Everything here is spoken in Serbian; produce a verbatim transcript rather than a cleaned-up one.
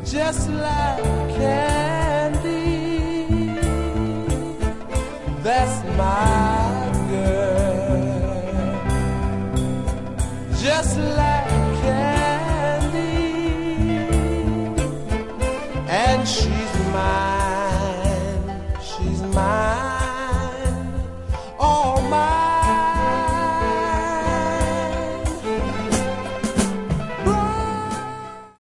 just like candy. That's my girl, just like candy, and she